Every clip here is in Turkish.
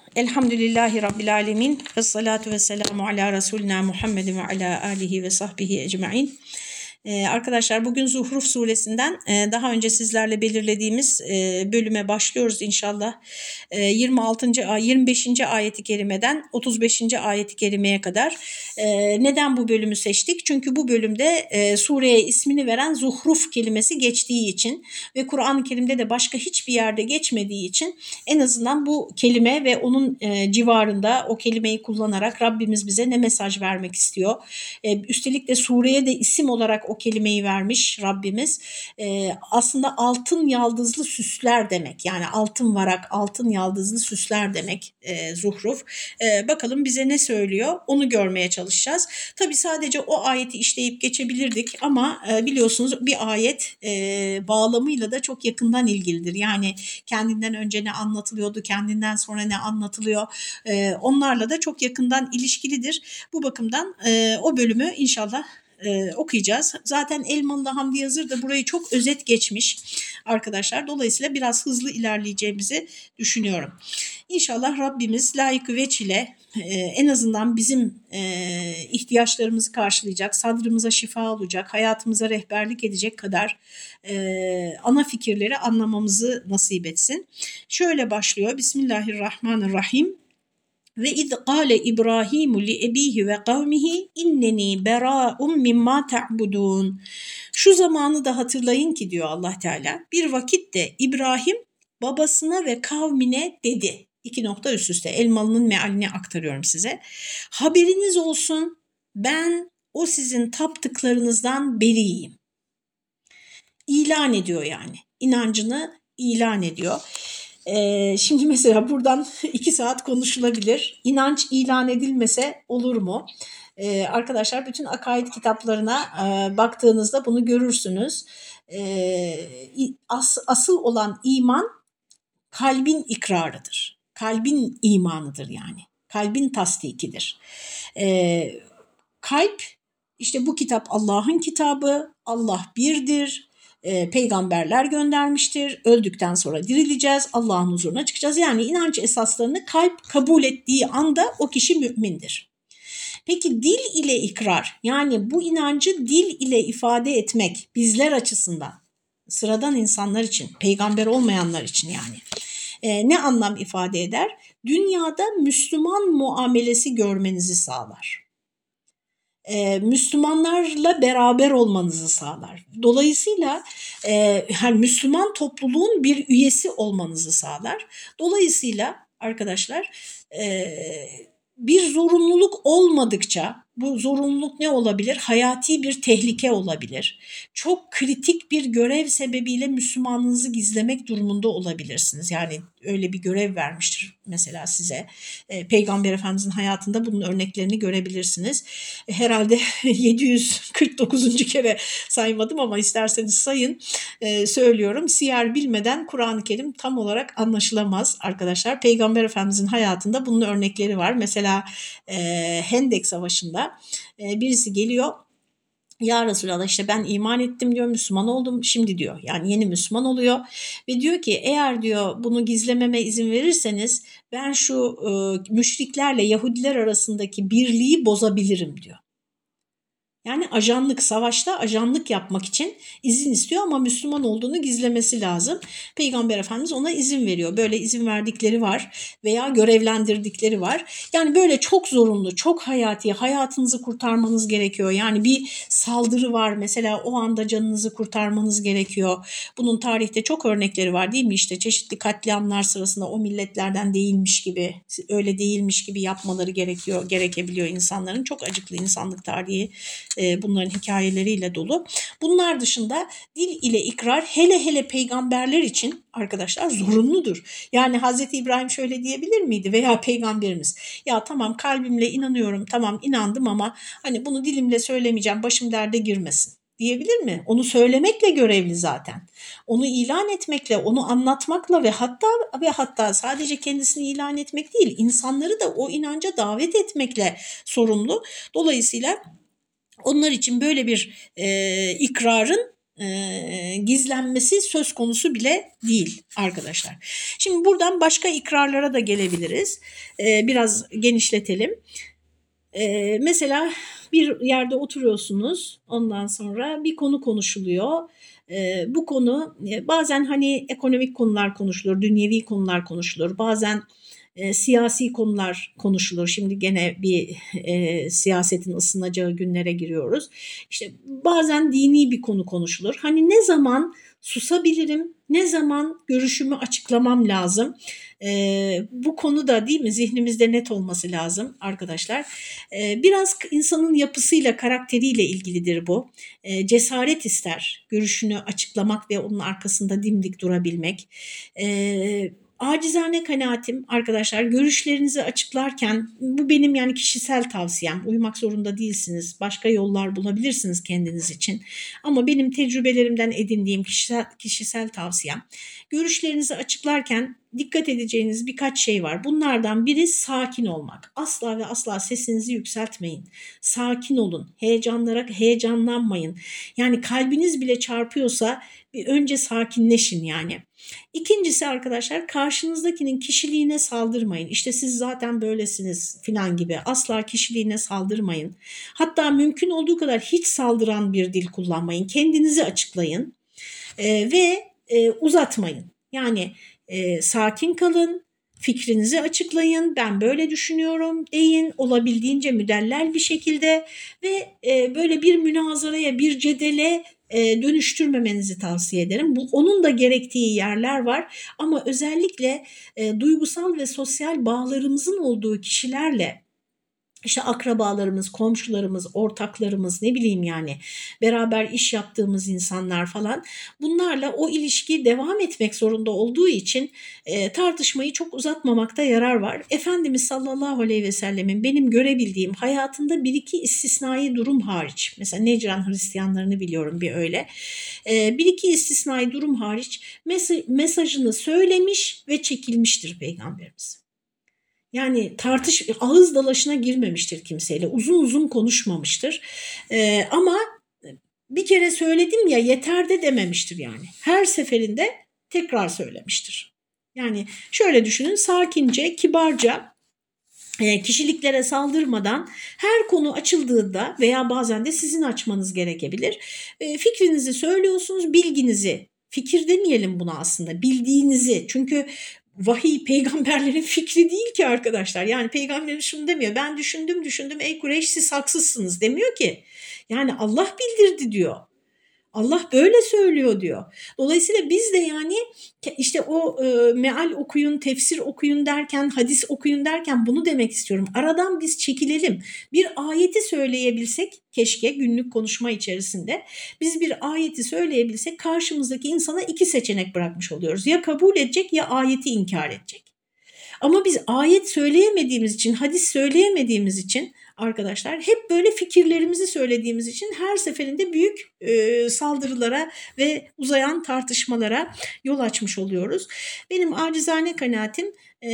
Elhamdülillahi Rabbil Alemin ve salatu ve selamu ala Resulina Muhammedin ve ala alihi ve sahbihi ecmain. Arkadaşlar bugün Zuhruf suresinden daha önce sizlerle belirlediğimiz bölüme başlıyoruz inşallah. 25. ayeti kerimeden 35. ayeti kerimeye kadar. Neden bu bölümü seçtik? Çünkü bu bölümde sureye ismini veren Zuhruf kelimesi geçtiği için ve Kur'an-ı Kerim'de de başka hiçbir yerde geçmediği için en azından bu kelime ve onun civarında o kelimeyi kullanarak Rabbimiz bize ne mesaj vermek istiyor? Üstelik de sureye de isim olarak o kelimeyi vermiş Rabbimiz. Aslında altın yaldızlı süsler demek. Yani altın varak, altın yaldızlı süsler demek Zuhruf. Bakalım bize ne söylüyor? Onu görmeye çalışacağız. Tabii sadece o ayeti işleyip geçebilirdik ama biliyorsunuz bir ayet bağlamıyla da çok yakından ilgilidir. Yani kendinden önce ne anlatılıyordu, kendinden sonra ne anlatılıyor, onlarla da çok yakından ilişkilidir. Bu bakımdan o bölümü inşallah okuyacağız. Zaten Elmalı Hamdi Yazır da burayı çok özet geçmiş arkadaşlar. Dolayısıyla biraz hızlı ilerleyeceğimizi düşünüyorum. İnşallah Rabbimiz layık-ı veç ile en azından bizim ihtiyaçlarımızı karşılayacak, sadrımıza şifa olacak, hayatımıza rehberlik edecek kadar ana fikirleri anlamamızı nasip etsin. Şöyle başlıyor. Bismillahirrahmanirrahim. Ve iz qâle İbrahimu li ebihi ve kavmihi inneni berâ'um mimma ta'budun. Şu zamanı da hatırlayın ki diyor Allah Teala. Bir vakit de İbrahim babasına ve kavmine dedi. 2 nokta üst üste Elmalı'nın mealini aktarıyorum size. Haberiniz olsun, ben o sizin taptıklarınızdan beriyim. İlan ediyor yani. İnancını ilan ediyor. Şimdi mesela buradan 2 saat konuşulabilir. İnanç ilan edilmese olur mu? Arkadaşlar bütün akaid kitaplarına baktığınızda bunu görürsünüz. Asıl olan iman kalbin ikrarıdır. Kalbin imanıdır yani. Kalbin tasdikidir. Kalp, işte bu kitap Allah'ın kitabı, Allah birdir. Peygamberler göndermiştir. Öldükten sonra dirileceğiz. Allah'ın huzuruna çıkacağız. Yani inanç esaslarını kalp kabul ettiği anda o kişi mümindir. Peki dil ile ikrar, yani bu inancı dil ile ifade etmek bizler açısından, sıradan insanlar için, peygamber olmayanlar için yani ne anlam ifade eder? Dünyada Müslüman muamelesi görmenizi sağlar. Müslümanlarla beraber olmanızı sağlar. Dolayısıyla Müslüman topluluğun bir üyesi olmanızı sağlar. Dolayısıyla arkadaşlar bir zorunluluk olmadıkça, bu zorunluluk ne olabilir? Hayati bir tehlike olabilir. Çok kritik bir görev sebebiyle Müslümanlığınızı gizlemek durumunda olabilirsiniz. Yani öyle bir görev vermiştir mesela size. Peygamber Efendimizin hayatında bunun örneklerini görebilirsiniz. Herhalde 749. kere saymadım ama isterseniz sayın. Söylüyorum. Siyer bilmeden Kur'an-ı Kerim tam olarak anlaşılamaz arkadaşlar. Peygamber Efendimizin hayatında bunun örnekleri var. Mesela Hendek Savaşı'nda birisi geliyor. Ya Resulallah, işte ben iman ettim diyor, Müslüman oldum şimdi diyor. Yani yeni Müslüman oluyor ve diyor ki eğer diyor bunu gizlememe izin verirseniz ben şu müşriklerle Yahudiler arasındaki birliği bozabilirim diyor. Yani ajanlık, savaşta ajanlık yapmak için izin istiyor ama Müslüman olduğunu gizlemesi lazım. Peygamber Efendimiz ona izin veriyor. Böyle izin verdikleri var veya görevlendirdikleri var. Yani böyle çok zorunlu, çok hayati, hayatınızı kurtarmanız gerekiyor. Yani bir saldırı var mesela, o anda canınızı kurtarmanız gerekiyor. Bunun tarihte çok örnekleri var değil mi? İşte çeşitli katliamlar sırasında o milletlerden değilmiş gibi, öyle değilmiş gibi yapmaları gerekebiliyor insanların. Çok acıklı insanlık tarihi bunların hikayeleriyle dolu. Bunlar dışında dil ile ikrar hele hele peygamberler için arkadaşlar zorunludur. Yani Hazreti İbrahim şöyle diyebilir miydi veya peygamberimiz? Ya tamam, kalbimle inanıyorum, tamam inandım ama hani bunu dilimle söylemeyeceğim, başım derde girmesin diyebilir mi? Onu söylemekle görevli zaten. Onu ilan etmekle, onu anlatmakla ve hatta sadece kendisini ilan etmek değil, insanları da o inanca davet etmekle sorumlu. Dolayısıyla onlar için böyle bir ikrarın gizlenmesi söz konusu bile değil arkadaşlar. Şimdi buradan başka ikrarlara da gelebiliriz. Biraz genişletelim. Mesela bir yerde oturuyorsunuz, ondan sonra bir konu konuşuluyor. Bu konu bazen hani ekonomik konular konuşulur, dünyevi konular konuşulur, bazen siyasi konular konuşulur. Şimdi gene bir siyasetin ısınacağı günlere giriyoruz. İşte bazen dini bir konu konuşulur. Hani ne zaman susabilirim, ne zaman görüşümü açıklamam lazım. Bu konu da değil mi zihnimizde net olması lazım arkadaşlar. Biraz insanın yapısıyla, karakteriyle ilgilidir bu. Cesaret ister görüşünü açıklamak ve onun arkasında dimdik durabilmek. Acizane kanaatim arkadaşlar, görüşlerinizi açıklarken, bu benim yani kişisel tavsiyem, uymak zorunda değilsiniz, başka yollar bulabilirsiniz kendiniz için, ama benim tecrübelerimden edindiğim kişisel tavsiyem, görüşlerinizi açıklarken dikkat edeceğiniz birkaç şey var. Bunlardan biri sakin olmak. Asla ve asla sesinizi yükseltmeyin. Sakin olun. Heyecanlanmayın. Yani kalbiniz bile çarpıyorsa bir önce sakinleşin yani. İkincisi arkadaşlar, karşınızdakinin kişiliğine saldırmayın. İşte siz zaten böylesiniz filan gibi. Asla kişiliğine saldırmayın. Hatta mümkün olduğu kadar hiç saldıran bir dil kullanmayın. Kendinizi açıklayın ve uzatmayın. Yani sakin kalın, fikrinizi açıklayın, ben böyle düşünüyorum deyin, olabildiğince müdellel bir şekilde ve böyle bir münazaraya, bir cedele dönüştürmemenizi tavsiye ederim. Onun da gerektiği yerler var, ama özellikle duygusal ve sosyal bağlarımızın olduğu kişilerle, İşte akrabalarımız, komşularımız, ortaklarımız, ne bileyim yani beraber iş yaptığımız insanlar falan, bunlarla o ilişki devam etmek zorunda olduğu için tartışmayı çok uzatmamakta yarar var. Efendimiz sallallahu aleyhi ve sellemin benim görebildiğim hayatında bir iki istisnai durum hariç, mesela Necran Hristiyanlarını biliyorum bir öyle, bir iki istisnai durum hariç mesajını söylemiş ve çekilmiştir Peygamberimiz. Yani ağız dalaşına girmemiştir kimseyle, uzun uzun konuşmamıştır. Ama bir kere söyledim ya yeter de dememiştir yani. Her seferinde tekrar söylemiştir. Yani şöyle düşünün, sakince, kibarca, kişiliklere saldırmadan, her konu açıldığında veya bazen de sizin açmanız gerekebilir, fikrinizi söylüyorsunuz, bilginizi, fikir demeyelim buna aslında, bildiğinizi, çünkü vahiy peygamberlerin fikri değil ki arkadaşlar. Yani peygamberimiz şunu demiyor, ben düşündüm ey Kureyş siz haksızsınız demiyor ki. Yani Allah bildirdi diyor. Allah böyle söylüyor diyor. Dolayısıyla biz de yani işte o meal okuyun, tefsir okuyun derken, hadis okuyun derken bunu demek istiyorum. Aradan biz çekilelim. Bir ayeti söyleyebilsek keşke günlük konuşma içerisinde, biz bir ayeti söyleyebilsek, karşımızdaki insana iki seçenek bırakmış oluyoruz. Ya kabul edecek ya ayeti inkar edecek. Ama biz ayet söyleyemediğimiz için, hadis söyleyemediğimiz için arkadaşlar, hep böyle fikirlerimizi söylediğimiz için her seferinde büyük saldırılara ve uzayan tartışmalara yol açmış oluyoruz. Benim acizane kanaatim,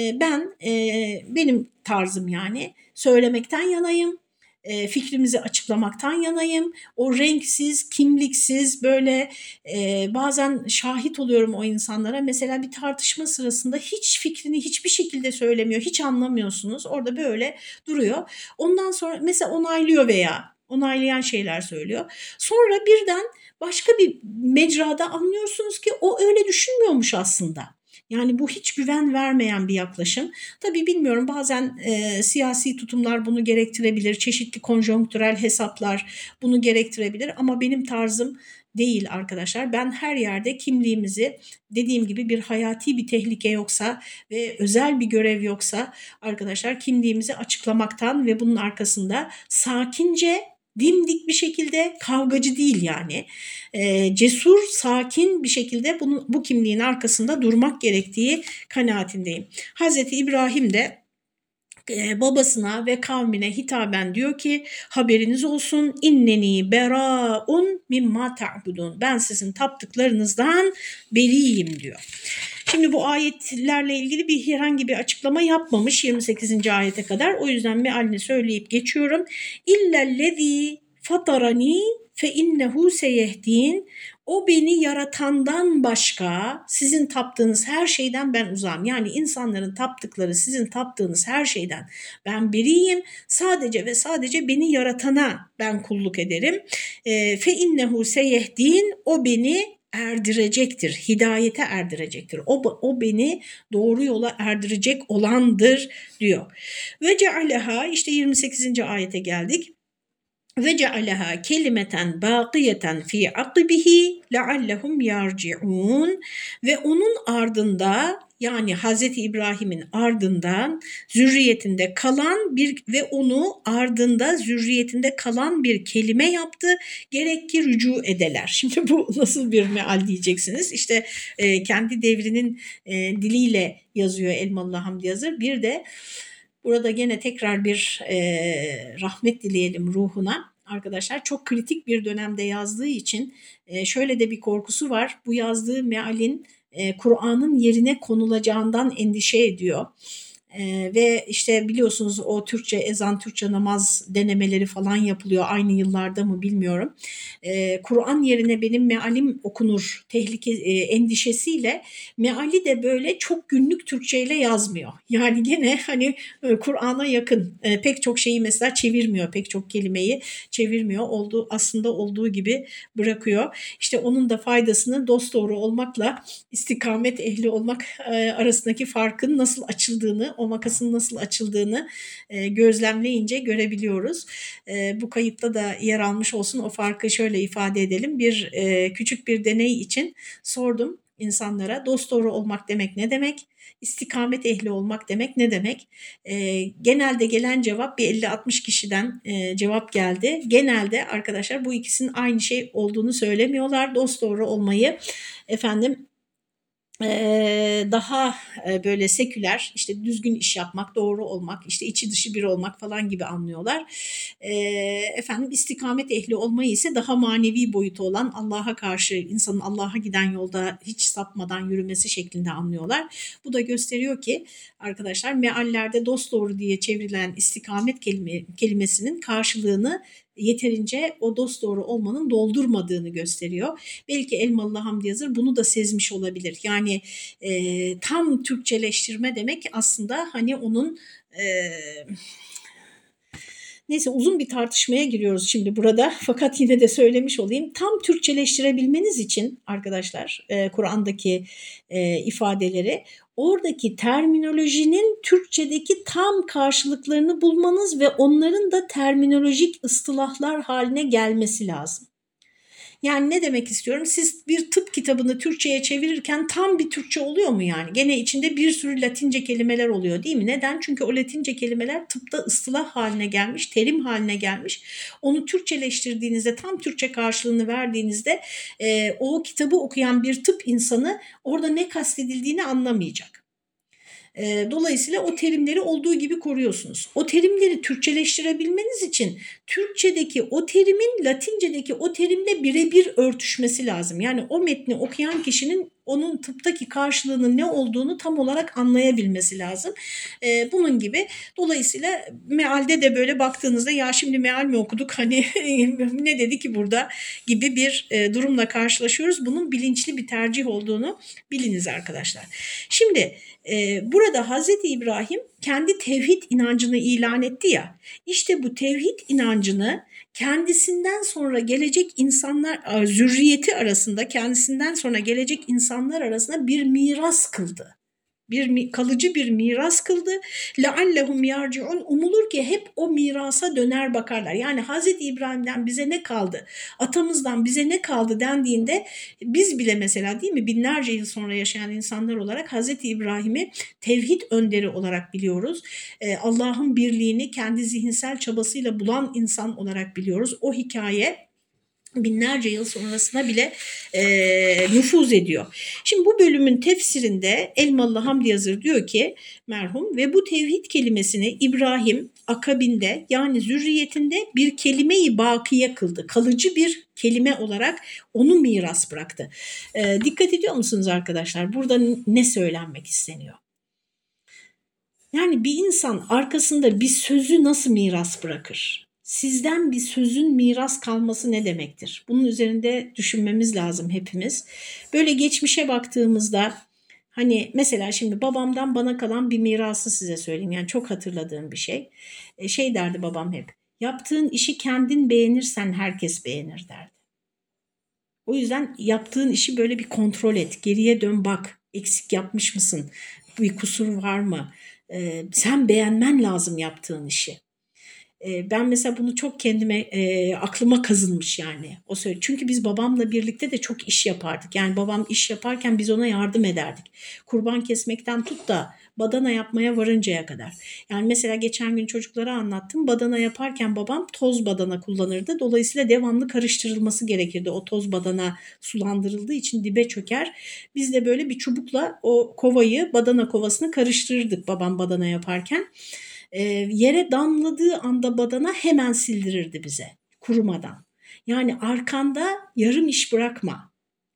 benim tarzım yani söylemekten yanayım. Fikrimizi açıklamaktan yanayım. O renksiz, kimliksiz, böyle bazen şahit oluyorum o insanlara. Mesela bir tartışma sırasında hiç fikrini hiçbir şekilde söylemiyor, hiç anlamıyorsunuz. Orada böyle duruyor. Ondan sonra mesela onaylıyor veya onaylayan şeyler söylüyor. Sonra birden başka bir mecrada anlıyorsunuz ki o öyle düşünmüyormuş aslında. Yani bu hiç güven vermeyen bir yaklaşım. Tabii bilmiyorum, bazen siyasi tutumlar bunu gerektirebilir, çeşitli konjonktürel hesaplar bunu gerektirebilir, ama benim tarzım değil arkadaşlar. Ben her yerde kimliğimizi, dediğim gibi bir hayati bir tehlike yoksa ve özel bir görev yoksa arkadaşlar, kimliğimizi açıklamaktan ve bunun arkasında sakince, dimdik bir şekilde, kavgacı değil yani, cesur, sakin bir şekilde bu kimliğin arkasında durmak gerektiği kanaatindeyim. Hazreti İbrahim de babasına ve kavmine hitaben diyor ki, haberiniz olsun, inneni beraun mimma ta'budun, ben sizin taptıklarınızdan beriyim diyor. Şimdi bu ayetlerle ilgili herhangi bir açıklama yapmamış 28. ayete kadar. O yüzden mealini söyleyip geçiyorum. İllellezî fatarani fe innehu seyehdin. O beni yaratandan başka sizin taptığınız her şeyden ben uzağım. Yani insanların taptıkları sizin taptığınız her şeyden ben beriyim. Sadece ve sadece beni yaratana ben kulluk ederim. Fe innehu seyehdin, o beni erdirecektir, hidayete erdirecektir. O beni doğru yola erdirecek olandır diyor. Ve cealeha, işte 28. ayete geldik. Ve cealeha kelimeten baqiyeten fi akibihi leallehum yarciun, ve onun ardında, yani Hazreti İbrahim'in ardından zürriyetinde kalan bir ve onu ardında zürriyetinde kalan bir kelime yaptı, gerek ki rücu edeler. Şimdi bu nasıl bir meal diyeceksiniz. İşte kendi devrinin diliyle yazıyor Elmalı Hamdi Yazır. Bir de burada gene tekrar bir rahmet dileyelim ruhuna. Arkadaşlar çok kritik bir dönemde yazdığı için şöyle de bir korkusu var. Bu yazdığı mealin Kur'an'ın yerine konulacağından endişe ediyor. Ve işte biliyorsunuz o Türkçe ezan, Türkçe namaz denemeleri falan yapılıyor. Aynı yıllarda mı bilmiyorum. Kur'an yerine benim mealim okunur endişesiyle meali de böyle çok günlük Türkçeyle yazmıyor. Yani gene hani Kur'an'a yakın pek çok şeyi mesela çevirmiyor. Pek çok kelimeyi çevirmiyor. Aslında olduğu gibi bırakıyor. İşte onun da faydasını dosdoğru olmakla istikamet ehli olmak arasındaki farkın nasıl açıldığını, o makasın nasıl açıldığını gözlemleyince görebiliyoruz. Bu kayıtta da yer almış olsun, o farkı şöyle ifade edelim. Küçük bir deney için sordum insanlara, dosdoğru olmak demek ne demek? İstikamet ehli olmak demek ne demek? Genelde gelen cevap bir 50-60 kişiden cevap geldi. Genelde arkadaşlar bu ikisinin aynı şey olduğunu söylemiyorlar. Dosdoğru olmayı daha böyle seküler, işte düzgün iş yapmak, doğru olmak, işte içi dışı bir olmak falan gibi anlıyorlar. İstikamet ehli olmayı ise daha manevi boyutu olan, Allah'a karşı, insanın Allah'a giden yolda hiç sapmadan yürümesi şeklinde anlıyorlar. Bu da gösteriyor ki arkadaşlar meallerde dosdoğru diye çevrilen istikamet kelimesinin karşılığını yeterince o dosdoğru olmanın doldurmadığını gösteriyor. Belki Elmalı Hamdi Yazır bunu da sezmiş olabilir. Yani tam Türkçeleştirme demek aslında hani onun neyse, uzun bir tartışmaya giriyoruz şimdi burada, fakat yine de söylemiş olayım. Tam Türkçeleştirebilmeniz için arkadaşlar Kur'an'daki ifadeleri, oradaki terminolojinin Türkçedeki tam karşılıklarını bulmanız ve onların da terminolojik ıstılahlar haline gelmesi lazım. Yani ne demek istiyorum? Siz bir tıp kitabını Türkçe'ye çevirirken tam bir Türkçe oluyor mu yani? Gene içinde bir sürü Latince kelimeler oluyor değil mi? Neden? Çünkü o Latince kelimeler tıpta ıstılah haline gelmiş, terim haline gelmiş. Onu Türkçeleştirdiğinizde, tam Türkçe karşılığını verdiğinizde o kitabı okuyan bir tıp insanı orada ne kastedildiğini anlamayacak. Dolayısıyla o terimleri olduğu gibi koruyorsunuz. O terimleri Türkçeleştirebilmeniz için Türkçedeki o terimin Latincedeki o terimle birebir örtüşmesi lazım. Yani o metni okuyan kişinin onun tıptaki karşılığının ne olduğunu tam olarak anlayabilmesi lazım. Bunun gibi, dolayısıyla mealde de böyle baktığınızda ya şimdi meal mi okuduk, hani ne dedi ki burada gibi bir durumla karşılaşıyoruz. Bunun bilinçli bir tercih olduğunu biliniz arkadaşlar. Şimdi burada Hazreti İbrahim kendi tevhid inancını ilan etti ya, işte bu tevhid inancını kendisinden sonra gelecek insanlar, zürriyeti arasında, kendisinden sonra gelecek insanlar arasında bir miras kıldı. Kalıcı bir miras kıldı. Leallehum yarciun, umulur ki hep o mirasa döner bakarlar. Yani Hazreti İbrahim'den bize ne kaldı? Atamızdan bize ne kaldı dendiğinde biz bile mesela, değil mi, binlerce yıl sonra yaşayan insanlar olarak Hazreti İbrahim'i tevhid önderi olarak biliyoruz. Allah'ın birliğini kendi zihinsel çabasıyla bulan insan olarak biliyoruz. O hikaye binlerce yıl sonrasına bile nüfuz ediyor. Şimdi bu bölümün tefsirinde Elmalı Hamdi Yazır diyor ki merhum, ve bu tevhid kelimesini İbrahim akabinde, yani zürriyetinde bir kelime-i bakiye kıldı. Kalıcı bir kelime olarak onu miras bıraktı. Dikkat ediyor musunuz arkadaşlar? Burada ne söylenmek isteniyor? Yani bir insan arkasında bir sözü nasıl miras bırakır? sizden bir sözün miras kalması ne demektir? Bunun üzerinde düşünmemiz lazım hepimiz. Böyle geçmişe baktığımızda hani mesela şimdi babamdan bana kalan bir mirası size söyleyeyim. Yani çok hatırladığım bir şey. Şey derdi babam hep. Yaptığın işi kendin beğenirsen herkes beğenir derdi. O yüzden yaptığın işi böyle bir kontrol et. Geriye dön bak. Eksik yapmış mısın? Bir kusur var mı? Sen beğenmen lazım yaptığın işi. Ben mesela bunu çok kendime, aklıma kazınmış yani. O söyle. Çünkü biz babamla birlikte de çok iş yapardık. Yani babam iş yaparken biz ona yardım ederdik. Kurban kesmekten tut da badana yapmaya varıncaya kadar. Yani mesela geçen gün çocuklara anlattım. Badana yaparken babam toz badana kullanırdı. Dolayısıyla devamlı karıştırılması gerekirdi. O toz badana sulandırıldığı için dibe çöker. Biz de böyle bir çubukla o kovayı, badana kovasını karıştırırdık babam badana yaparken. Yere damladığı anda badana hemen sildirirdi bize kurumadan. Yani arkanda yarım iş bırakma.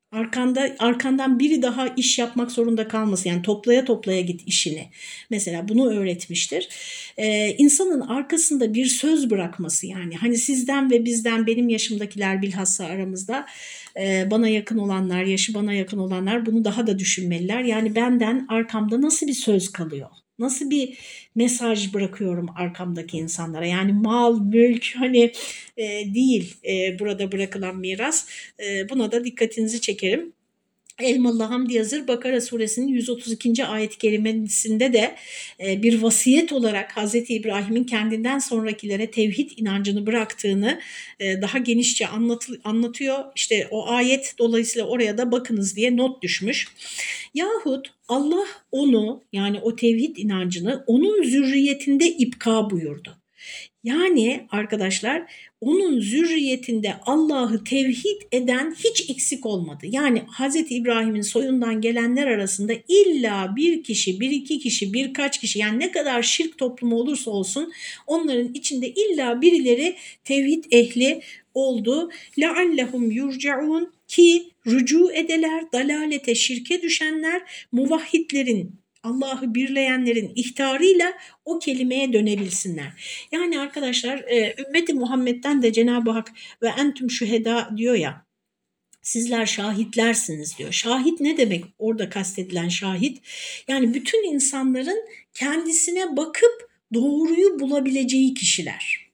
Arkandan biri daha iş yapmak zorunda kalmasın. Yani toplaya toplaya git işini. Mesela bunu öğretmiştir. İnsanın arkasında bir söz bırakması yani. Hani sizden ve bizden benim yaşımdakiler bilhassa aramızda bana yakın olanlar, yaşı bana yakın olanlar bunu daha da düşünmeliler. Yani benden arkamda nasıl bir söz kalıyor? Nasıl bir mesaj bırakıyorum arkamdaki insanlara? Yani mal, mülk hani değil burada bırakılan miras. Buna da dikkatinizi çekerim. Elmalı Hamdi Yazır Bakara suresinin 132. ayet-i kerimesinde de bir vasiyet olarak Hazreti İbrahim'in kendinden sonrakilere tevhid inancını bıraktığını daha genişçe anlatıyor. İşte o ayet dolayısıyla oraya da bakınız diye not düşmüş. Yahut Allah onu yani o tevhid inancını onun zürriyetinde ipka buyurdu. Yani arkadaşlar onun zürriyetinde Allah'ı tevhid eden hiç eksik olmadı. Yani Hazreti İbrahim'in soyundan gelenler arasında illa bir kişi, bir iki kişi, birkaç kişi yani ne kadar şirk toplumu olursa olsun onların içinde illa birileri tevhid ehli oldu. لَعَلَّهُمْ يُرْجَعُونَ ki rücu edeler, dalalete, şirke düşenler, muvahhidlerin, Allah'ı birleyenlerin ihtarıyla o kelimeye dönebilsinler. Yani arkadaşlar ümmeti Muhammed'den de Cenab-ı Hak ve entüm şüheda diyor ya, sizler şahitlersiniz diyor. Şahit ne demek orada kastedilen şahit? Yani bütün insanların kendisine bakıp doğruyu bulabileceği kişiler.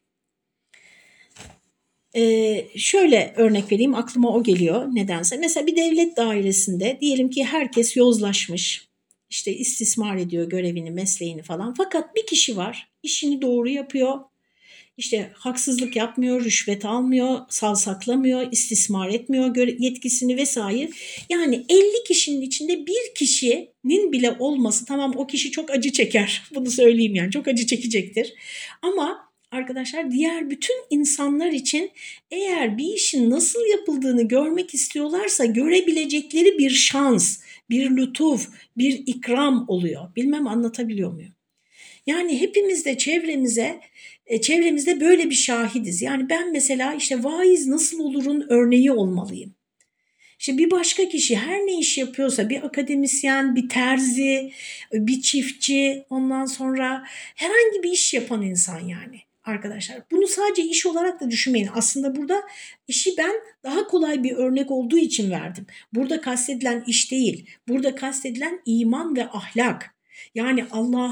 Şöyle örnek vereyim aklıma o geliyor nedense. Mesela bir devlet dairesinde diyelim ki herkes yozlaşmış. İşte istismar ediyor görevini, mesleğini falan. Fakat bir kişi var, işini doğru yapıyor. İşte haksızlık yapmıyor, rüşvet almıyor, savsaklamıyor, istismar etmiyor yetkisini vesaire. Yani 50 kişinin içinde bir kişinin bile olması tamam o kişi çok acı çeker. Bunu söyleyeyim yani çok acı çekecektir. Ama arkadaşlar diğer bütün insanlar için eğer bir işin nasıl yapıldığını görmek istiyorlarsa görebilecekleri bir şans, bir lütuf, bir ikram oluyor. Bilmem anlatabiliyor muyum? Yani hepimiz de çevremizde böyle bir şahidiz. Yani ben mesela işte vaiz nasıl olurun örneği olmalıyım. İşte bir başka kişi her ne iş yapıyorsa bir akademisyen, bir terzi, bir çiftçi ondan sonra herhangi bir iş yapan insan yani arkadaşlar. Bunu sadece iş olarak da düşünmeyin. Aslında burada işi ben daha kolay bir örnek olduğu için verdim. Burada kastedilen iş değil. Burada kastedilen iman ve ahlak. Yani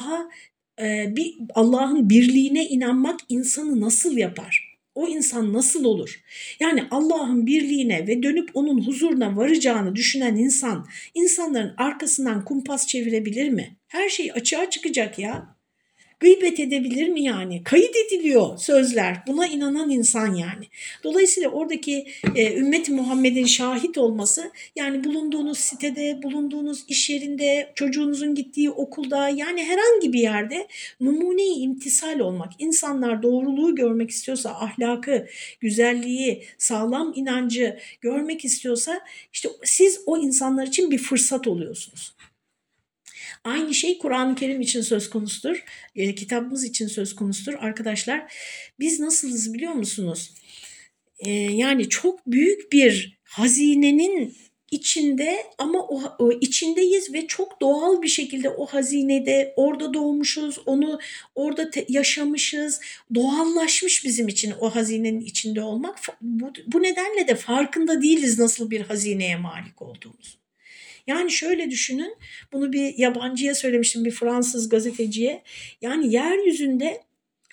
Allah'ın birliğine inanmak insanı nasıl yapar? O insan nasıl olur? Yani Allah'ın birliğine ve dönüp onun huzuruna varacağını düşünen insan, insanların arkasından kumpas çevirebilir mi? Her şey açığa çıkacak ya. Gıybet edebilir mi yani? Kayıt ediliyor sözler. Buna inanan insan yani. Dolayısıyla oradaki ümmeti Muhammed'in şahit olması yani bulunduğunuz sitede, bulunduğunuz iş yerinde, çocuğunuzun gittiği okulda yani herhangi bir yerde numune-i imtisal olmak. İnsanlar doğruluğu görmek istiyorsa, ahlakı, güzelliği, sağlam inancı görmek istiyorsa işte siz o insanlar için bir fırsat oluyorsunuz. Aynı şey Kur'an-ı Kerim için söz konusudur. Kitabımız için söz konusudur. Arkadaşlar biz nasılız biliyor musunuz? Yani çok büyük bir hazinenin içinde ama o içindeyiz ve çok doğal bir şekilde o hazinede orada doğmuşuz, onu orada yaşamışız, doğallaşmış bizim için o hazinenin içinde olmak. Bu nedenle de farkında değiliz nasıl bir hazineye malik olduğumuz. Yani şöyle düşünün, bunu bir yabancıya söylemiştim, bir Fransız gazeteciye. Yani yeryüzünde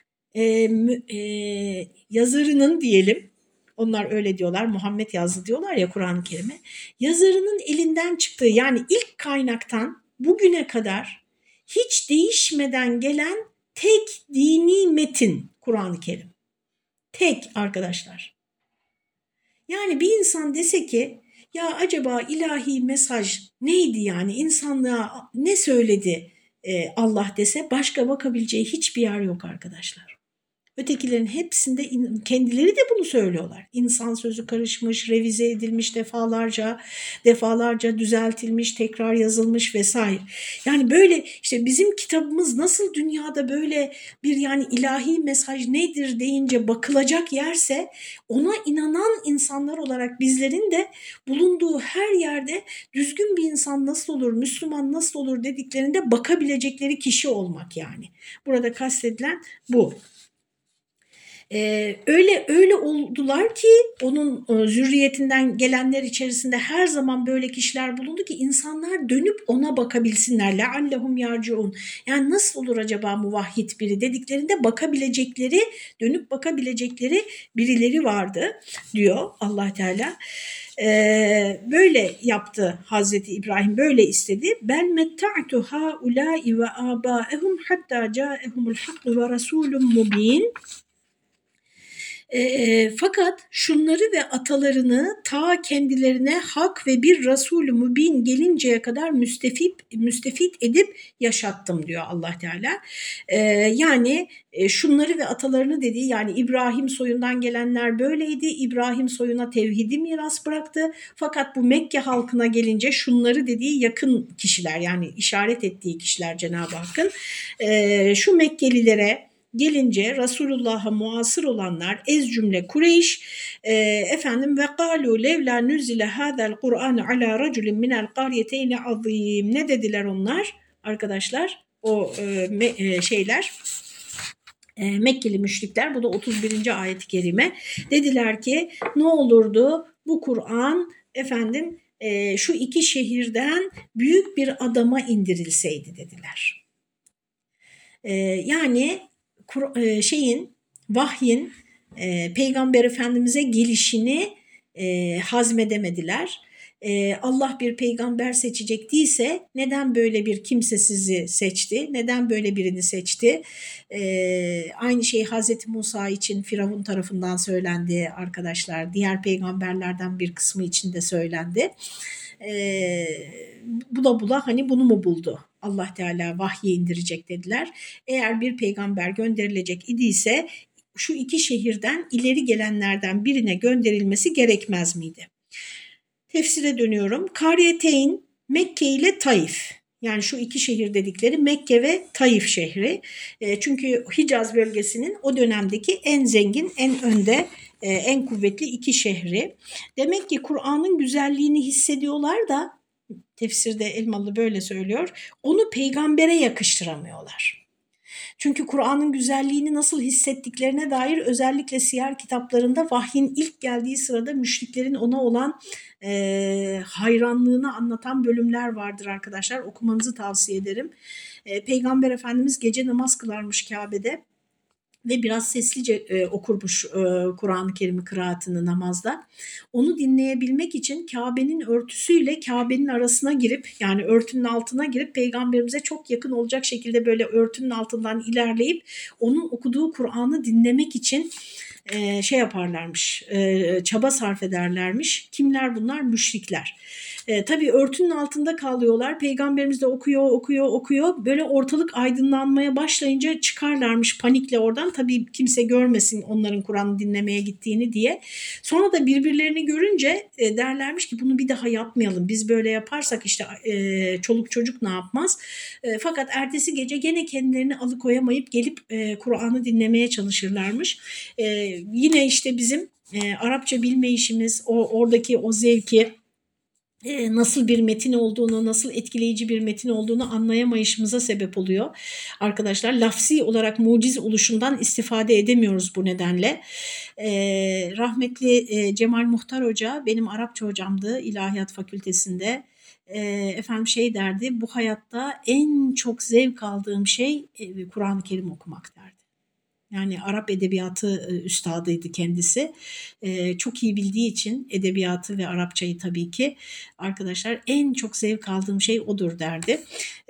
yazarının diyelim, onlar öyle diyorlar, Muhammed yazdı diyorlar ya Kur'an-ı Kerim'e. Yazarının elinden çıktığı, yani ilk kaynaktan bugüne kadar hiç değişmeden gelen tek dini metin Kur'an-ı Kerim. Tek arkadaşlar. Yani bir insan dese ki ya acaba ilahi mesaj neydi, yani insanlığa ne söyledi Allah dese, başka bakabileceği hiçbir yer yok arkadaşlar. Ötekilerin hepsinde kendileri de bunu söylüyorlar. İnsan sözü karışmış, revize edilmiş defalarca düzeltilmiş, tekrar yazılmış vesaire. Yani böyle işte bizim kitabımız nasıl dünyada böyle bir, yani ilahi mesaj nedir deyince bakılacak yerse, ona inanan insanlar olarak bizlerin de bulunduğu her yerde düzgün bir insan nasıl olur, Müslüman nasıl olur dediklerinde bakabilecekleri kişi olmak yani. Burada kastedilen bu. Öyle oldular ki onun zürriyetinden gelenler içerisinde her zaman böyle kişiler bulundu ki insanlar dönüp ona bakabilsinler. Leallehum yarciun. Yani nasıl olur acaba muvahhid biri dediklerinde bakabilecekleri, dönüp bakabilecekleri birileri vardı diyor Allah Teala. Böyle yaptı Hazreti İbrahim, böyle istedi. Ben metta'tu haulâi ve âbâehum hattâ câehumul hakku ve rasûlun mubîn. Fakat şunları ve atalarını ta kendilerine hak ve bir Resul-ü Mübin gelinceye kadar müstefit edip yaşattım diyor Allah Teala. Yani şunları ve atalarını dediği, yani İbrahim soyundan gelenler böyleydi. İbrahim soyuna tevhidi miras bıraktı. Fakat bu Mekke halkına gelince şunları dediği yakın kişiler, yani işaret ettiği kişiler Cenab-ı Hakk'ın. Şu Mekkelilere gelince Resulullah'a muasır olanlar, ez cümle Kureyş, ve kalu levla nuzile hadal Kur'an ala raculin minel qaryeteyni azim. Ne dediler onlar arkadaşlar? O şeyler, Mekkeli müşrikler, bu da 31. ayet-i kerime. Dediler ki ne olurdu bu Kur'an şu iki şehirden büyük bir adama indirilseydi dediler. Yani vahyin Peygamber Efendimiz'e gelişini hazmedemediler. Allah bir peygamber seçecek değilse neden böyle bir kimsesizi seçti? Neden böyle birini seçti? Aynı şey Hazreti Musa için Firavun tarafından söylendi arkadaşlar. Diğer peygamberlerden bir kısmı için de söylendi. Bula hani bunu mu buldu? Allah Teala vahyi indirecek dediler. Eğer bir peygamber gönderilecek idiyse şu iki şehirden ileri gelenlerden birine gönderilmesi gerekmez miydi? Tefsire dönüyorum. Karyeteyn, Mekke ile Taif. Yani şu iki şehir dedikleri Mekke ve Taif şehri. Çünkü Hicaz bölgesinin o dönemdeki en zengin, en önde, en kuvvetli iki şehri. Demek ki Kur'an'ın güzelliğini hissediyorlar da, tefsirde Elmalı böyle söylüyor, onu peygambere yakıştıramıyorlar. Çünkü Kur'an'ın güzelliğini nasıl hissettiklerine dair özellikle siyer kitaplarında vahyin ilk geldiği sırada müşriklerin ona olan hayranlığını anlatan bölümler vardır arkadaşlar. Okumanızı tavsiye ederim. Peygamber Efendimiz gece namaz kılarmış Kabe'de ve biraz seslice okurmuş Kur'an-ı Kerim'i, kıraatını namazda. Onu dinleyebilmek için Kabe'nin örtüsüyle Kabe'nin arasına girip, yani örtünün altına girip Peygamberimize çok yakın olacak şekilde böyle örtünün altından ilerleyip onun okuduğu Kur'an'ı dinlemek için yaparlarmış, çaba sarf ederlermiş. Kimler bunlar? Müşrikler. Tabii örtünün altında kalıyorlar. Peygamberimiz de okuyor. Böyle ortalık aydınlanmaya başlayınca çıkarlarmış panikle oradan. Tabii kimse görmesin onların Kur'an'ı dinlemeye gittiğini diye. Sonra da birbirlerini görünce derlermiş ki bunu bir daha yapmayalım. Biz böyle yaparsak işte çoluk çocuk ne yapmaz? Fakat ertesi gece gene kendilerini alıkoyamayıp gelip Kur'an'ı dinlemeye çalışırlarmış. Yine işte bizim Arapça bilmeyişimiz, oradaki o zevki nasıl bir metin olduğunu, nasıl etkileyici bir metin olduğunu anlayamayışımıza sebep oluyor. Arkadaşlar lafzi olarak muciz oluşundan istifade edemiyoruz bu nedenle. Rahmetli Cemal Muhtar Hoca benim Arapça hocamdı İlahiyat Fakültesinde. Efendim şey derdi, bu hayatta en çok zevk aldığım şey Kur'an-ı Kerim okumak derdi. Yani Arap edebiyatı üstadıydı kendisi. Çok iyi bildiği için edebiyatı ve Arapçayı tabii ki arkadaşlar en çok zevk aldığım şey odur derdi.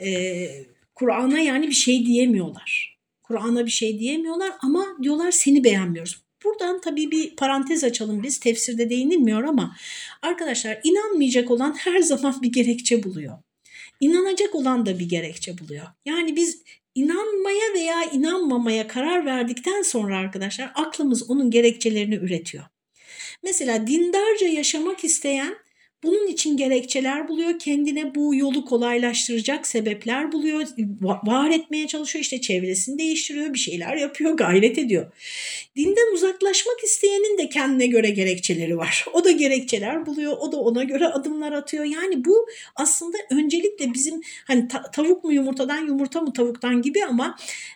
Kur'an'a yani bir şey diyemiyorlar. Kur'an'a bir şey diyemiyorlar ama diyorlar seni beğenmiyoruz. Buradan tabii bir parantez açalım biz. Tefsirde değinilmiyor ama arkadaşlar inanmayacak olan her zaman bir gerekçe buluyor. İnanacak olan da bir gerekçe buluyor. Yani biz inanmaya veya inanmamaya karar verdikten sonra arkadaşlar aklımız onun gerekçelerini üretiyor. Mesela dindarca yaşamak isteyen bunun için gerekçeler buluyor. Kendine bu yolu kolaylaştıracak sebepler buluyor. Var etmeye çalışıyor. İşte çevresini değiştiriyor. Bir şeyler yapıyor. Gayret ediyor. Dinden uzaklaşmak isteyenin de kendine göre gerekçeleri var. O da gerekçeler buluyor. O da ona göre adımlar atıyor. Yani bu aslında öncelikle bizim hani tavuk mu yumurtadan, yumurta mı tavuktan gibi ama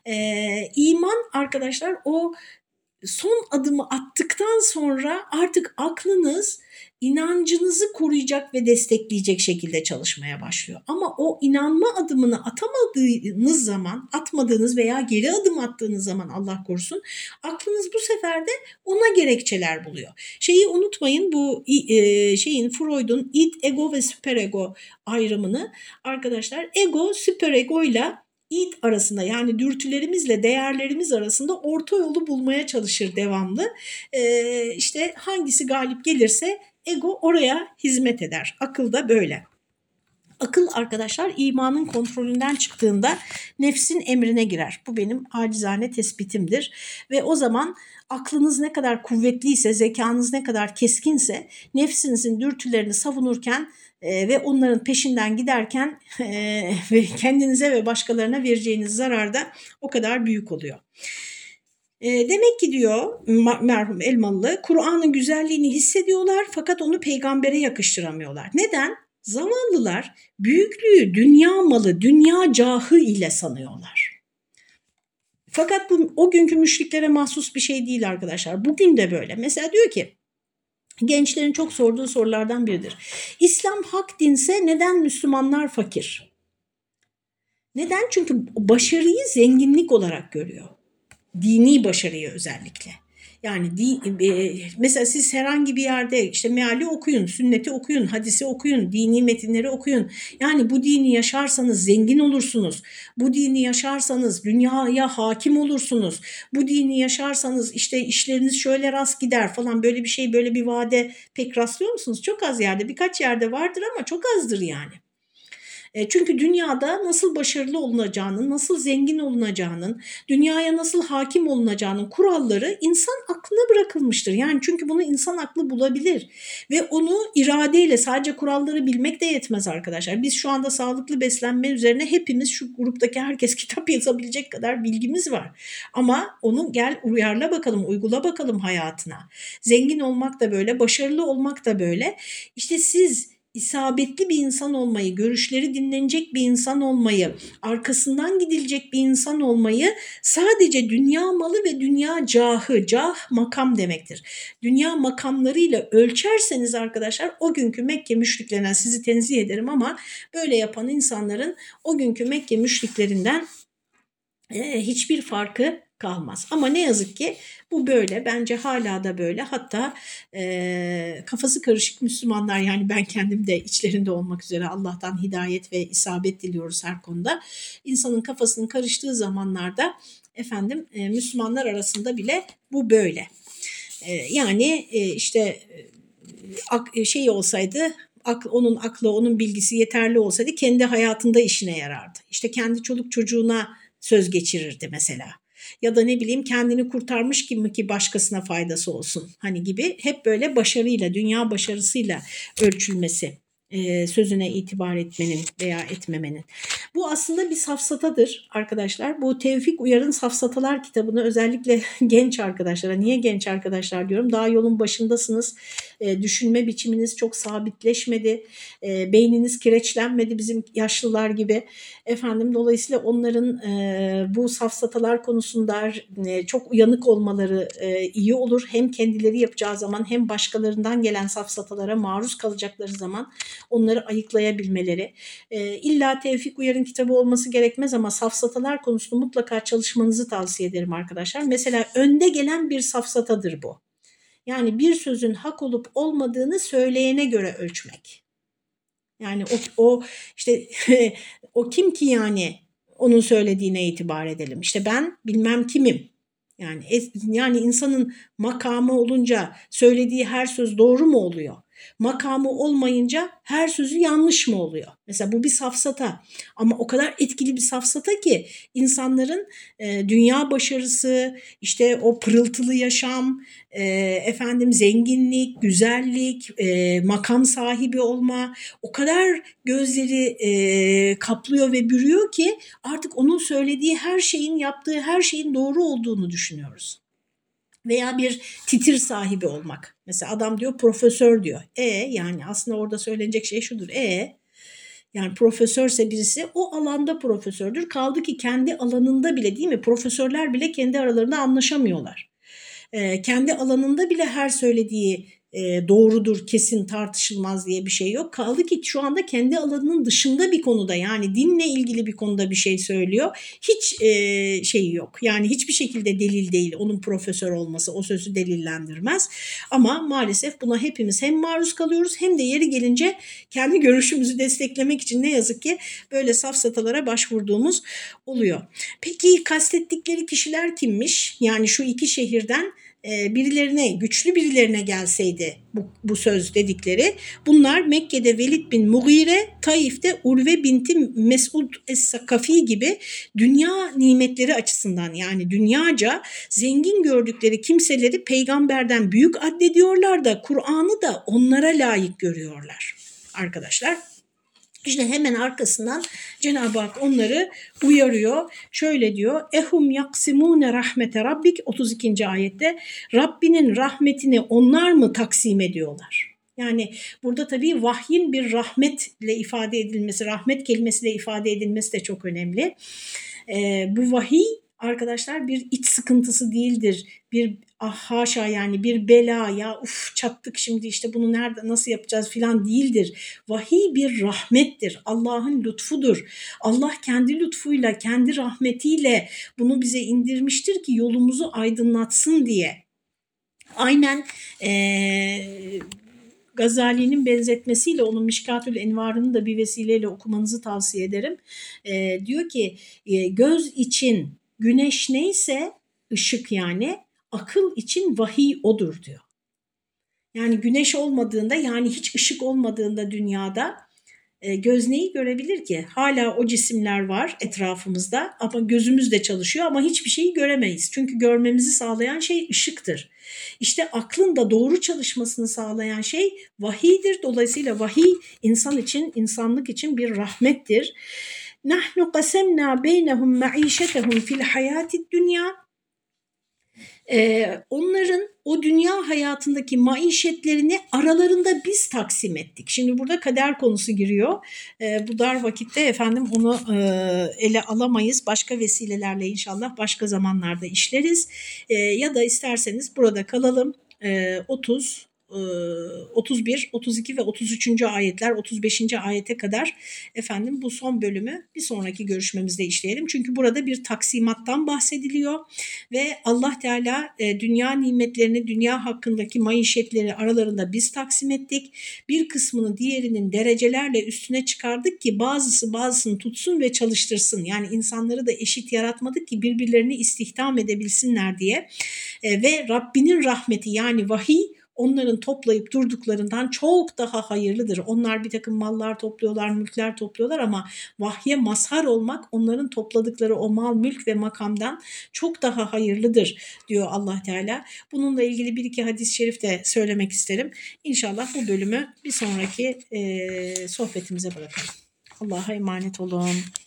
iman arkadaşlar o son adımı attıktan sonra artık aklınız inancınızı koruyacak ve destekleyecek şekilde çalışmaya başlıyor. Ama o inanma adımını atamadığınız zaman, atmadığınız veya geri adım attığınız zaman Allah korusun, aklınız bu sefer de ona gerekçeler buluyor. Şeyi unutmayın, bu Freud'un id, ego ve süperego ayrımını arkadaşlar, ego süperegoyla id arasında yani dürtülerimizle değerlerimiz arasında orta yolu bulmaya çalışır devamlı. İşte hangisi galip gelirse ego oraya hizmet eder. Akıl da böyle. Akıl arkadaşlar imanın kontrolünden çıktığında nefsin emrine girer. Bu benim acizane tespitimdir. Ve o zaman aklınız ne kadar kuvvetliyse, zekanız ne kadar keskinse nefsinizin dürtülerini savunurken ve onların peşinden giderken ve kendinize ve başkalarına vereceğiniz zarar da o kadar büyük oluyor. Demek ki diyor merhum Elmalı, Kur'an'ın güzelliğini hissediyorlar fakat onu peygambere yakıştıramıyorlar. Neden? Zavallılar büyüklüğü dünya malı, dünya cahı ile sanıyorlar. Fakat bu o günkü müşriklere mahsus bir şey değil arkadaşlar. Bugün de böyle. Mesela diyor ki, gençlerin çok sorduğu sorulardan biridir. İslam hak dinse neden Müslümanlar fakir? Neden? Çünkü başarıyı zenginlik olarak görüyor. Dini başarıyı özellikle. Yani mesela siz herhangi bir yerde işte meali okuyun, sünneti okuyun, hadisi okuyun, dini metinleri okuyun. Yani bu dini yaşarsanız zengin olursunuz. Bu dini yaşarsanız dünyaya hakim olursunuz. Bu dini yaşarsanız işte işleriniz şöyle rast gider falan, böyle bir şey, böyle bir vaade pek rastlıyor musunuz? Çok az yerde, birkaç yerde vardır ama çok azdır yani. Çünkü dünyada nasıl başarılı olunacağının, nasıl zengin olunacağının, dünyaya nasıl hakim olunacağının kuralları insan aklına bırakılmıştır. Yani çünkü bunu insan aklı bulabilir ve onu iradeyle, sadece kuralları bilmek de yetmez arkadaşlar. Biz şu anda sağlıklı beslenme üzerine hepimiz, şu gruptaki herkes kitap yazabilecek kadar bilgimiz var. Ama onu gel uyarla bakalım, uygula bakalım hayatına. Zengin olmak da böyle, başarılı olmak da böyle. İşte siz isabetli bir insan olmayı, görüşleri dinlenecek bir insan olmayı, arkasından gidilecek bir insan olmayı sadece dünya malı ve dünya cahı, cah makam demektir. Dünya makamlarıyla ölçerseniz arkadaşlar o günkü Mekke müşriklerinden, sizi tenzih ederim ama böyle yapan insanların o günkü Mekke müşriklerinden hiçbir farkı kalmaz. Ama ne yazık ki bu böyle. Bence hala da böyle. Hatta kafası karışık Müslümanlar, yani ben kendim de içlerinde olmak üzere, Allah'tan hidayet ve isabet diliyoruz her konuda. İnsanın kafasının karıştığı zamanlarda efendim Müslümanlar arasında bile bu böyle. Yani işte şey olsaydı, onun aklı, onun bilgisi yeterli olsaydı kendi hayatında işine yarardı. İşte kendi çoluk çocuğuna söz geçirirdi mesela. Ya da ne bileyim kendini kurtarmış gibi ki başkasına faydası olsun hani gibi, hep böyle başarıyla, dünya başarısıyla ölçülmesi, sözüne itibar etmenin veya etmemenin. Bu aslında bir safsatadır arkadaşlar. Bu Tevfik Uyar'ın Safsatalar kitabını özellikle genç arkadaşlara, niye genç arkadaşlar diyorum? Daha yolun başındasınız. Düşünme biçiminiz çok sabitleşmedi. Beyniniz kireçlenmedi bizim yaşlılar gibi. Efendim dolayısıyla onların bu safsatalar konusunda çok uyanık olmaları iyi olur. Hem kendileri yapacağı zaman hem başkalarından gelen safsatalara maruz kalacakları zaman onları ayıklayabilmeleri. İlla Tevfik Uyar'ın kitabı olması gerekmez ama safsatalar konusunda mutlaka çalışmanızı tavsiye ederim arkadaşlar. Mesela önde gelen bir safsatadır bu. Yani bir sözün hak olup olmadığını söyleyene göre ölçmek. Yani o işte o kim ki yani onun söylediğine itibar edelim. İşte ben bilmem kimim. Yani insanın makamı olunca söylediği her söz doğru mu oluyor? Makamı olmayınca her sözü yanlış mı oluyor? Mesela bu bir safsata ama o kadar etkili bir safsata ki insanların dünya başarısı, işte o pırıltılı yaşam, zenginlik, güzellik, makam sahibi olma o kadar gözleri kaplıyor ve bürüyor ki artık onun söylediği her şeyin, yaptığı her şeyin doğru olduğunu düşünüyoruz. Veya bir titir sahibi olmak. Mesela adam diyor profesör diyor. Yani aslında orada söylenecek şey şudur. Yani profesörse birisi o alanda profesördür. Kaldı ki kendi alanında bile değil mi? Profesörler bile kendi aralarında anlaşamıyorlar. Kendi alanında bile her söylediği doğrudur, kesin tartışılmaz diye bir şey yok. Kaldı ki şu anda kendi alanının dışında bir konuda yani dinle ilgili bir konuda bir şey söylüyor. Hiç şeyi yok. Yani hiçbir şekilde delil değil onun profesör olması o sözü delillendirmez. Ama maalesef buna hepimiz hem maruz kalıyoruz hem de yeri gelince kendi görüşümüzü desteklemek için ne yazık ki böyle safsatalara başvurduğumuz oluyor. Peki kastettikleri kişiler kimmiş? Yani şu iki şehirden birilerine, güçlü birilerine gelseydi bu söz dedikleri. Bunlar Mekke'de Velid bin Mughire, Taif'te Urve binti Mesud Es-Sakafi gibi dünya nimetleri açısından yani dünyaca zengin gördükleri kimseleri peygamberden büyük addediyorlar da Kur'an'ı da onlara layık görüyorlar arkadaşlar. İşte hemen arkasından Cenab-ı Hak onları uyarıyor. Şöyle diyor. Ehum yaksimune rahmete rabbik 32. ayette Rabbinin rahmetini onlar mı taksim ediyorlar? Yani burada tabii vahyin bir rahmetle ifade edilmesi, rahmet kelimesiyle ifade edilmesi de çok önemli. Bu vahiy arkadaşlar bir iç sıkıntısı değildir. Bir haşa yani bir bela ya çattık şimdi işte bunu nerede nasıl yapacağız filan değildir. Vahiy bir rahmettir. Allah'ın lütfudur. Allah kendi lütfuyla, kendi rahmetiyle bunu bize indirmiştir ki yolumuzu aydınlatsın diye. Aynen Gazali'nin benzetmesiyle onun Mişkatül Envar'ını da bir vesileyle okumanızı tavsiye ederim. Diyor ki göz için güneş neyse ışık yani akıl için vahiy odur diyor. Yani güneş olmadığında yani hiç ışık olmadığında dünyada göz neyi görebilir ki? Hala o cisimler var etrafımızda ama gözümüz de çalışıyor ama hiçbir şeyi göremeyiz. Çünkü görmemizi sağlayan şey ışıktır. İşte aklın da doğru çalışmasını sağlayan şey vahiydir. Dolayısıyla vahiy insan için, insanlık için bir rahmettir. Nahnu qasemna beynehum maişetehum fil hayatid dünya. Onların o dünya hayatındaki maişetlerini aralarında biz taksim ettik. Şimdi burada kader konusu giriyor. Bu dar vakitte efendim onu ele alamayız. Başka vesilelerle inşallah başka zamanlarda işleriz. Ya da isterseniz burada kalalım. 30, 31, 32 ve 33. ayetler 35. ayete kadar efendim bu son bölümü bir sonraki görüşmemizde işleyelim. Çünkü burada bir taksimattan bahsediliyor ve Allah Teala dünya nimetlerini, dünya hakkındaki maişetleri aralarında biz taksim ettik. Bir kısmını diğerinin derecelerle üstüne çıkardık ki bazısı bazısını tutsun ve çalıştırsın. Yani insanları da eşit yaratmadık ki birbirlerini istihdam edebilsinler diye. Ve Rabbinin rahmeti yani vahiy onların toplayıp durduklarından çok daha hayırlıdır. Onlar bir takım mallar topluyorlar, mülkler topluyorlar ama vahye mazhar olmak onların topladıkları o mal, mülk ve makamdan çok daha hayırlıdır diyor Allah Teala. Bununla ilgili bir iki hadis-i şerif de söylemek isterim. İnşallah bu bölümü bir sonraki sohbetimize bırakalım. Allah'a emanet olun.